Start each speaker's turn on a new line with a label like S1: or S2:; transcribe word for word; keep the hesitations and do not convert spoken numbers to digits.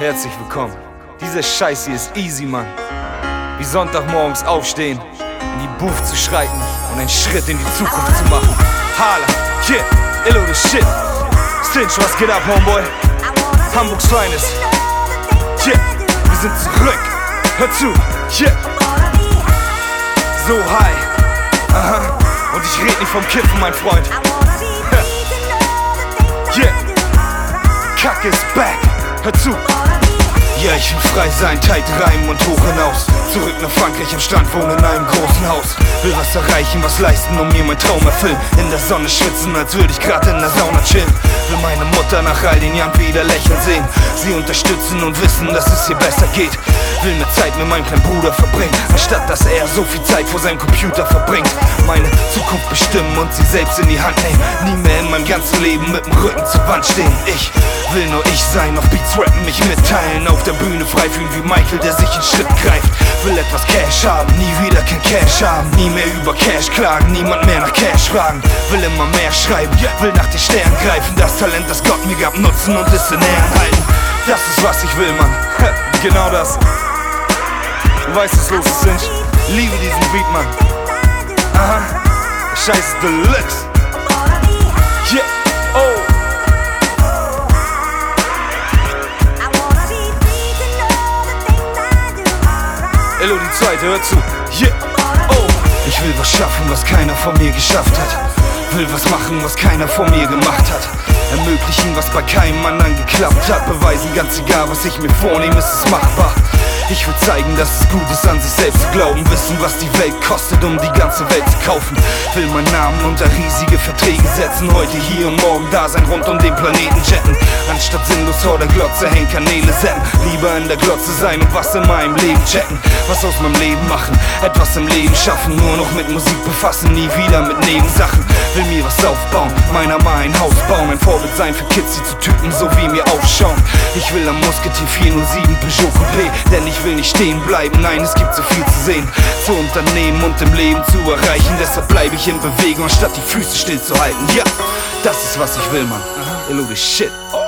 S1: Herzlich willkommen. Dieser Scheiß hier ist easy, Mann. Wie Sonntagmorgens aufstehen, in die Booth zu schreiten und einen Schritt in die Zukunft zu machen. Hala, yeah, Illo the shit. Stinch, was geht ab, Homeboy? Hamburgs Finest. Yeah, wir sind zurück. Hör zu, yeah. So high, aha. Und ich red nicht vom Kiffen, mein Freund. Yeah, Kack ist back. Hör zu. Ja, ich will frei sein, tight reimen und hoch hinaus. Zurück nach Frankreich am Strand, wohne in einem großen Haus. Will was erreichen, was leisten, um mir mein Traum erfüllen. In der Sonne schwitzen, als würde ich grad in der Sauna chillen. Will meine Mutter nach all den Jahren wieder lächeln sehen. Sie unterstützen und wissen, dass es ihr besser geht. Will mehr Zeit mit meinem kleinen Bruder verbringen, anstatt dass er so viel Zeit vor seinem Computer verbringt. Meine Zukunft bestimmen und sie selbst in die Hand nehmen. Nie mehr in meinem ganzen Leben mit dem Rücken zur Wand stehen. Ich will nur ich sein, auf Beats rappen, mich mitteilen. Auf der Bühne frei fühlen wie Michael, der sich in Schritt greift. Will etwas Cash haben, nie wieder kein Cash haben. Nie mehr über Cash klagen, niemand mehr nach Cash fragen. Will immer mehr schreiben, will nach den Sternen greifen. Das Talent, das Gott mir gab, nutzen und es in Ehren halten. Das ist was ich will, Mann, genau das. Du weißt, was los ist, Cinch. Liebe diesen Beat, Mann. Aha, Scheiß Deluxe. Yeah, oh. Illo die zweite, hör zu. Yeah, oh. Ich will was schaffen, was keiner vor mir geschafft hat. Will was machen, was keiner vor mir gemacht hat. Ermöglichen, was bei keinem anderen geklappt hat. Beweisen, ganz egal, was ich mir vornehme, ist es machbar. Ich will zeigen, dass es gut ist, an sich selbst zu glauben. Wissen, was die Welt kostet, um die ganze Welt zu kaufen. Will meinen Namen unter riesige Verträge setzen. Heute hier und morgen da sein, rund um den Planeten jetten. Anstatt sinnlos vor der Glotze hängen, Kanäle zappen. Lieber in der Glotze sein und was in meinem Leben checken. Was aus meinem Leben machen, etwas im Leben schaffen. Nur noch mit Musik befassen, nie wieder mit Nebensachen. Will mir was aufbauen, meiner mal ein Haus bauen. Ein Vorbild sein für Kids, die zu Typen so wie mir aufschauen. Ich will am Musketier vier null sieben Peugeot Coupé, denn ich will nicht stehen bleiben, nein, es gibt so viel zu sehen, zu unternehmen und im Leben zu erreichen. Deshalb bleibe ich in Bewegung, statt die Füße stillzuhalten. Ja, das ist was ich will, Mann. Illo the shit.